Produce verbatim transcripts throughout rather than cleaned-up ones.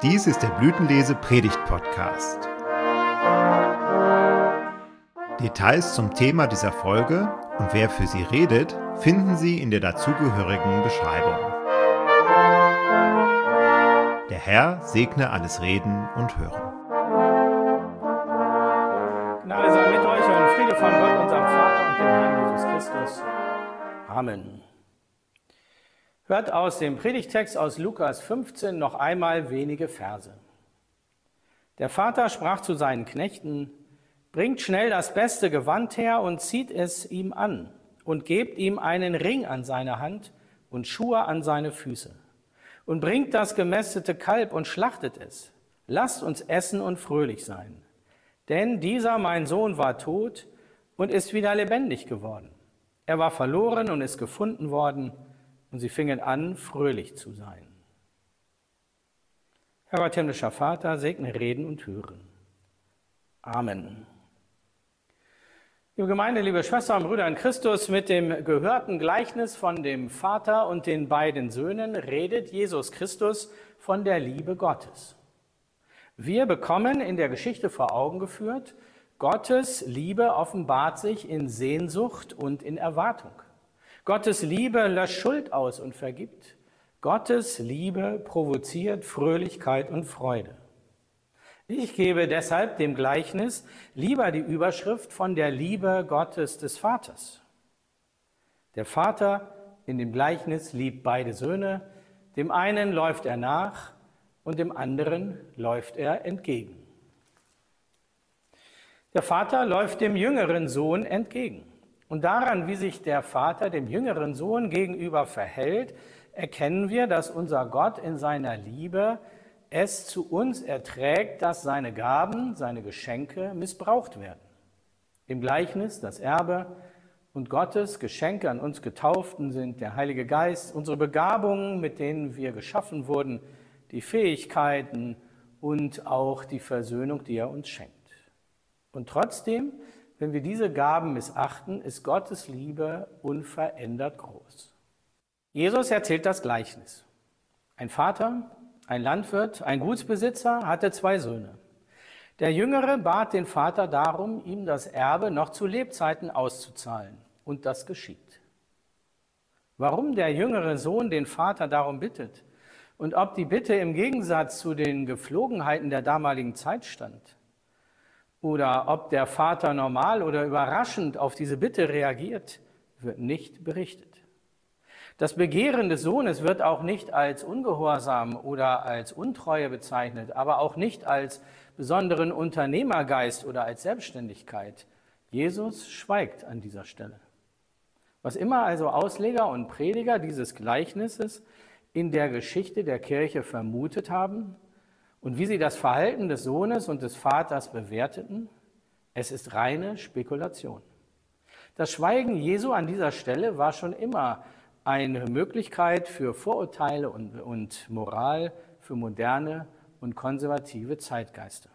Dies ist der Blütenlese Predigt Podcast. Details zum Thema dieser Folge und wer für sie redet, finden Sie in der dazugehörigen Beschreibung. Der Herr segne alles Reden und Hören. Gnade sei mit euch und Friede von Gott, unserem Vater und dem Herrn Jesus Christus. Amen. Hört aus dem Predigtext aus Lukas fünfzehn noch einmal wenige Verse. Der Vater sprach zu seinen Knechten: Bringt schnell das beste Gewand her und zieht es ihm an und gebt ihm einen Ring an seine Hand und Schuhe an seine Füße. Und bringt das gemästete Kalb und schlachtet es. Lasst uns essen und fröhlich sein. Denn dieser mein Sohn war tot und ist wieder lebendig geworden. Er war verloren und ist gefunden worden. Und sie fingen an, fröhlich zu sein. Herr Gott, himmlischer Vater, segne Reden und Hören. Amen. Liebe Gemeinde, liebe Schwestern und Brüder in Christus, mit dem gehörten Gleichnis von dem Vater und den beiden Söhnen redet Jesus Christus von der Liebe Gottes. Wir bekommen in der Geschichte vor Augen geführt, Gottes Liebe offenbart sich in Sehnsucht und in Erwartung. Gottes Liebe löscht Schuld aus und vergibt. Gottes Liebe provoziert Fröhlichkeit und Freude. Ich gebe deshalb dem Gleichnis lieber die Überschrift von der Liebe Gottes des Vaters. Der Vater in dem Gleichnis liebt beide Söhne, dem einen läuft er nach und dem anderen läuft er entgegen. Der Vater läuft dem jüngeren Sohn entgegen. Und daran, wie sich der Vater dem jüngeren Sohn gegenüber verhält, erkennen wir, dass unser Gott in seiner Liebe es zu uns erträgt, dass seine Gaben, seine Geschenke missbraucht werden. Im Gleichnis das Erbe und Gottes Geschenke an uns Getauften sind der Heilige Geist, unsere Begabungen, mit denen wir geschaffen wurden, die Fähigkeiten und auch die Versöhnung, die er uns schenkt. Und trotzdem, wenn wir diese Gaben missachten, ist Gottes Liebe unverändert groß. Jesus erzählt das Gleichnis. Ein Vater, ein Landwirt, ein Gutsbesitzer hatte zwei Söhne. Der Jüngere bat den Vater darum, ihm das Erbe noch zu Lebzeiten auszuzahlen. Und das geschieht. Warum der jüngere Sohn den Vater darum bittet und ob die Bitte im Gegensatz zu den Gepflogenheiten der damaligen Zeit stand, oder ob der Vater normal oder überraschend auf diese Bitte reagiert, wird nicht berichtet. Das Begehren des Sohnes wird auch nicht als Ungehorsam oder als Untreue bezeichnet, aber auch nicht als besonderen Unternehmergeist oder als Selbstständigkeit. Jesus schweigt an dieser Stelle. Was immer also Ausleger und Prediger dieses Gleichnisses in der Geschichte der Kirche vermutet haben, und wie sie das Verhalten des Sohnes und des Vaters bewerteten, es ist reine Spekulation. Das Schweigen Jesu an dieser Stelle war schon immer eine Möglichkeit für Vorurteile und, und Moral für moderne und konservative Zeitgeister.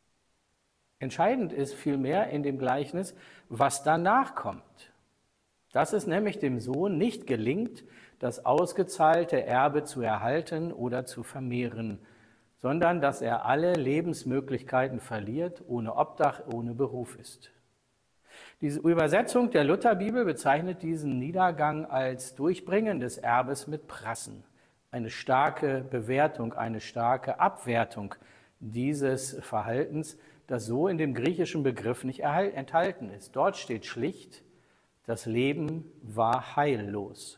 Entscheidend ist vielmehr in dem Gleichnis, was danach kommt. Dass es nämlich dem Sohn nicht gelingt, das ausgezahlte Erbe zu erhalten oder zu vermehren, sondern dass er alle Lebensmöglichkeiten verliert, ohne Obdach, ohne Beruf ist. Diese Übersetzung der Lutherbibel bezeichnet diesen Niedergang als Durchbringen des Erbes mit Prassen. Eine starke Bewertung, eine starke Abwertung dieses Verhaltens, das so in dem griechischen Begriff nicht enthalten ist. Dort steht schlicht, das Leben war heillos.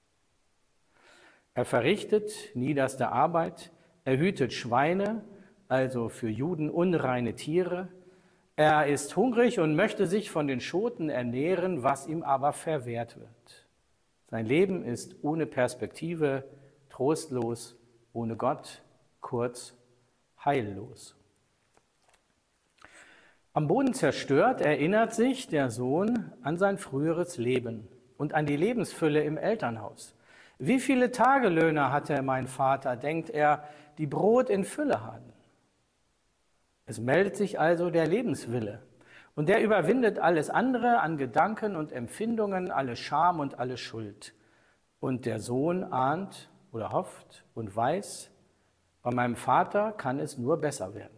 Er verrichtet niederste Arbeit, er hütet Schweine, also für Juden unreine Tiere. Er ist hungrig und möchte sich von den Schoten ernähren, was ihm aber verwehrt wird. Sein Leben ist ohne Perspektive, trostlos, ohne Gott, kurz heillos. Am Boden zerstört erinnert sich der Sohn an sein früheres Leben und an die Lebensfülle im Elternhaus. Wie viele Tagelöhner hatte mein Vater, denkt er, die Brot in Fülle haben. Es meldet sich also der Lebenswille und der überwindet alles andere an Gedanken und Empfindungen, alle Scham und alle Schuld. Und der Sohn ahnt oder hofft und weiß, Bei meinem Vater kann es nur besser werden.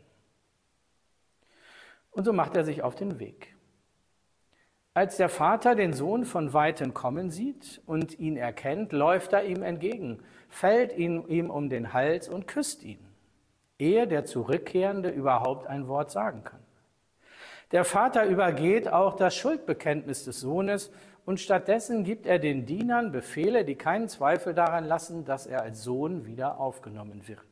Und so macht er sich auf den Weg. Als der Vater den Sohn von Weitem kommen sieht und ihn erkennt, läuft er ihm entgegen, fällt ihn, ihm um den Hals und küsst ihn, ehe der Zurückkehrende überhaupt ein Wort sagen kann. Der Vater übergeht auch das Schuldbekenntnis des Sohnes und stattdessen gibt er den Dienern Befehle, die keinen Zweifel daran lassen, dass er als Sohn wieder aufgenommen wird.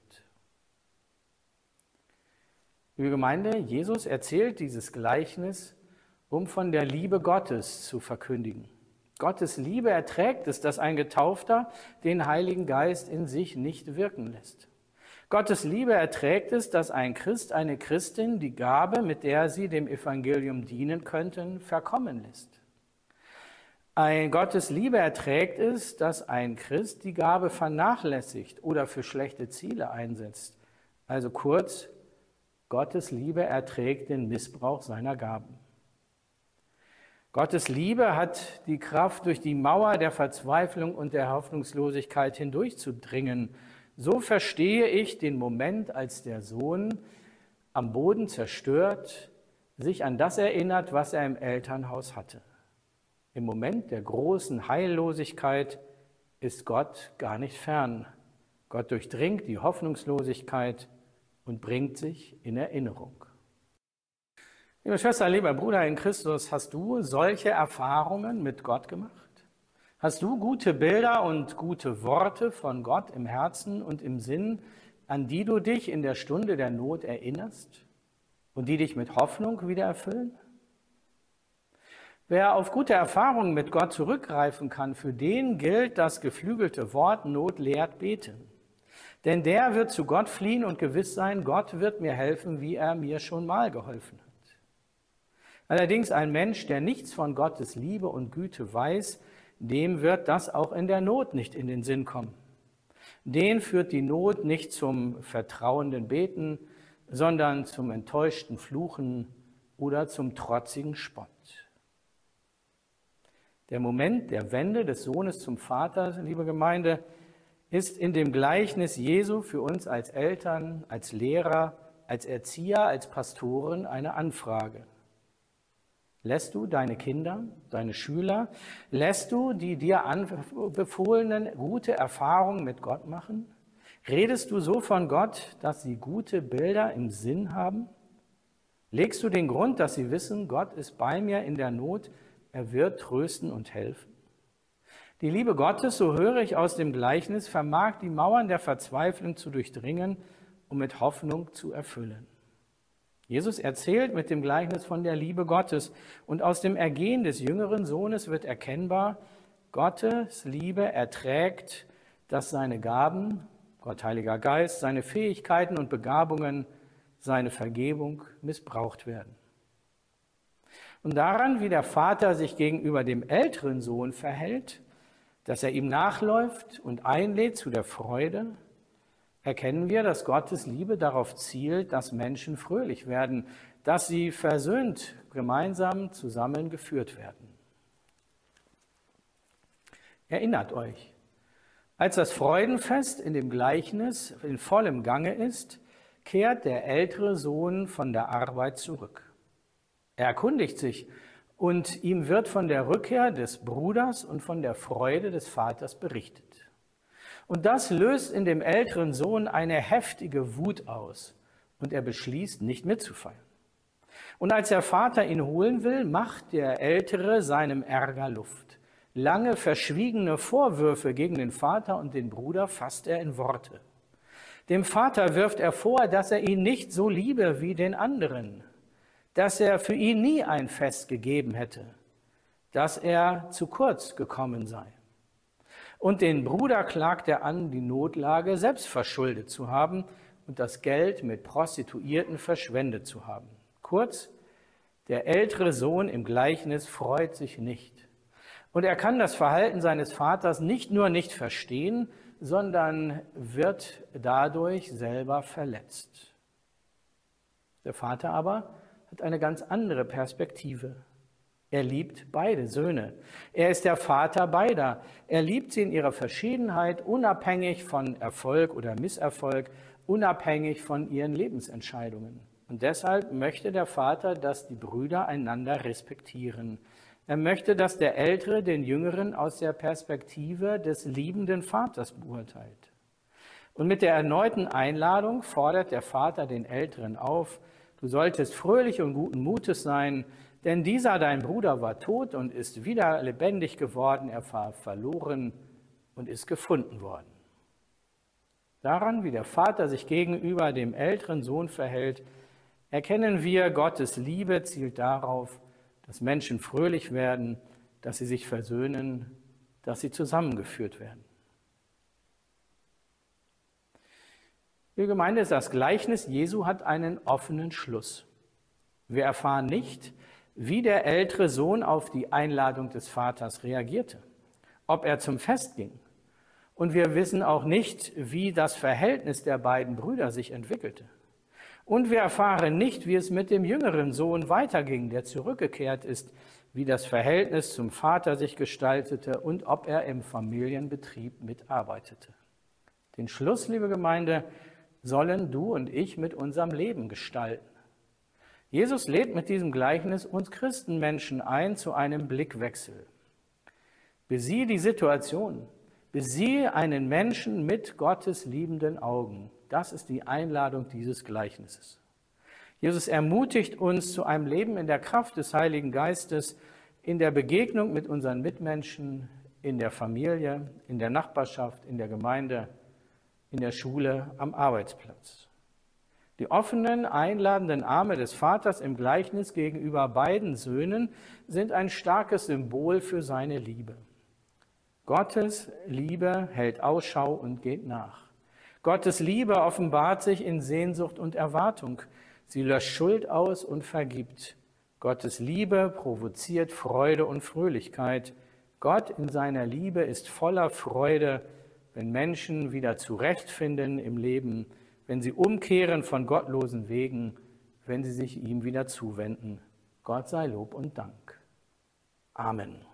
Liebe Gemeinde, Jesus erzählt dieses Gleichnis, um von der Liebe Gottes zu verkündigen. Gottes Liebe erträgt es, dass ein Getaufter den Heiligen Geist in sich nicht wirken lässt. Gottes Liebe erträgt es, dass ein Christ, eine Christin die Gabe, mit der sie dem Evangelium dienen könnten, verkommen lässt. Ein Gottes Liebe erträgt es, dass ein Christ die Gabe vernachlässigt oder für schlechte Ziele einsetzt. Also kurz, Gottes Liebe erträgt den Missbrauch seiner Gaben. Gottes Liebe hat die Kraft, durch die Mauer der Verzweiflung und der Hoffnungslosigkeit hindurchzudringen. So verstehe ich den Moment, als der Sohn am Boden zerstört, sich an das erinnert, was er im Elternhaus hatte. Im Moment der großen Heillosigkeit ist Gott gar nicht fern. Gott durchdringt die Hoffnungslosigkeit und bringt sich in Erinnerung. Liebe Schwester, lieber Bruder in Christus, hast du solche Erfahrungen mit Gott gemacht? Hast du gute Bilder und gute Worte von Gott im Herzen und im Sinn, an die du dich in der Stunde der Not erinnerst und die dich mit Hoffnung wieder erfüllen? Wer auf gute Erfahrungen mit Gott zurückgreifen kann, für den gilt das geflügelte Wort, Not lehrt beten. Denn der wird zu Gott fliehen und gewiss sein, Gott wird mir helfen, wie er mir schon mal geholfen hat. Allerdings ein Mensch, der nichts von Gottes Liebe und Güte weiß, dem wird das auch in der Not nicht in den Sinn kommen. Den führt die Not nicht zum vertrauenden Beten, sondern zum enttäuschten Fluchen oder zum trotzigen Spott. Der Moment der Wende des Sohnes zum Vater, liebe Gemeinde, ist in dem Gleichnis Jesu für uns als Eltern, als Lehrer, als Erzieher, als Pastoren eine Anfrage. Lässt du deine Kinder, deine Schüler, lässt du die dir anbefohlenen gute Erfahrungen mit Gott machen? Redest du so von Gott, dass sie gute Bilder im Sinn haben? Legst du den Grund, dass sie wissen, Gott ist bei mir in der Not, er wird trösten und helfen? Die Liebe Gottes, so höre ich aus dem Gleichnis, vermag die Mauern der Verzweiflung zu durchdringen und mit Hoffnung zu erfüllen. Jesus erzählt mit dem Gleichnis von der Liebe Gottes und aus dem Ergehen des jüngeren Sohnes wird erkennbar, Gottes Liebe erträgt, dass seine Gaben, Gott Heiliger Geist, seine Fähigkeiten und Begabungen, seine Vergebung missbraucht werden. Und daran, wie der Vater sich gegenüber dem älteren Sohn verhält, dass er ihm nachläuft und einlädt zu der Freude, erkennen wir, dass Gottes Liebe darauf zielt, dass Menschen fröhlich werden, dass sie versöhnt gemeinsam zusammengeführt werden. Erinnert euch, als das Freudenfest in dem Gleichnis in vollem Gange ist, kehrt der ältere Sohn von der Arbeit zurück. Er erkundigt sich und ihm wird von der Rückkehr des Bruders und von der Freude des Vaters berichtet. Und das löst in dem älteren Sohn eine heftige Wut aus und er beschließt, nicht mitzufeiern. Und als der Vater ihn holen will, macht der Ältere seinem Ärger Luft. Lange verschwiegene Vorwürfe gegen den Vater und den Bruder fasst er in Worte. Dem Vater wirft er vor, dass er ihn nicht so liebe wie den anderen, dass er für ihn nie ein Fest gegeben hätte, dass er zu kurz gekommen sei. Und den Bruder klagt er an, die Notlage selbst verschuldet zu haben und das Geld mit Prostituierten verschwendet zu haben. Kurz, der ältere Sohn im Gleichnis freut sich nicht. Und er kann das Verhalten seines Vaters nicht nur nicht verstehen, sondern wird dadurch selber verletzt. Der Vater aber hat eine ganz andere Perspektive. Er liebt beide Söhne. Er ist der Vater beider. Er liebt sie in ihrer Verschiedenheit, unabhängig von Erfolg oder Misserfolg, unabhängig von ihren Lebensentscheidungen. Und deshalb möchte der Vater, dass die Brüder einander respektieren. Er möchte, dass der Ältere den Jüngeren aus der Perspektive des liebenden Vaters beurteilt. Und mit der erneuten Einladung fordert der Vater den Älteren auf: Du solltest fröhlich und guten Mutes sein, denn dieser dein Bruder war tot und ist wieder lebendig geworden, er war verloren und ist gefunden worden. Daran, wie der Vater sich gegenüber dem älteren Sohn verhält, erkennen wir, Gottes Liebe zielt darauf, dass Menschen fröhlich werden, dass sie sich versöhnen, dass sie zusammengeführt werden. Liebe Gemeinde, das Gleichnis Jesu hat einen offenen Schluss. Wir erfahren nicht, wie der ältere Sohn auf die Einladung des Vaters reagierte, ob er zum Fest ging. Und wir wissen auch nicht, wie das Verhältnis der beiden Brüder sich entwickelte. Und wir erfahren nicht, wie es mit dem jüngeren Sohn weiterging, der zurückgekehrt ist, wie das Verhältnis zum Vater sich gestaltete und ob er im Familienbetrieb mitarbeitete. Den Schluss, liebe Gemeinde, sollen du und ich mit unserem Leben gestalten. Jesus lädt mit diesem Gleichnis uns Christenmenschen ein zu einem Blickwechsel. Besiehe die Situation, besiehe einen Menschen mit Gottes liebenden Augen. Das ist die Einladung dieses Gleichnisses. Jesus ermutigt uns zu einem Leben in der Kraft des Heiligen Geistes, in der Begegnung mit unseren Mitmenschen, in der Familie, in der Nachbarschaft, in der Gemeinde, in der Schule, am Arbeitsplatz. Die offenen, einladenden Arme des Vaters im Gleichnis gegenüber beiden Söhnen sind ein starkes Symbol für seine Liebe. Gottes Liebe hält Ausschau und geht nach. Gottes Liebe offenbart sich in Sehnsucht und Erwartung. Sie löscht Schuld aus und vergibt. Gottes Liebe provoziert Freude und Fröhlichkeit. Gott in seiner Liebe ist voller Freude, wenn Menschen wieder zurechtfinden im Leben, wenn sie umkehren von gottlosen Wegen, wenn sie sich ihm wieder zuwenden. Gott sei Lob und Dank. Amen.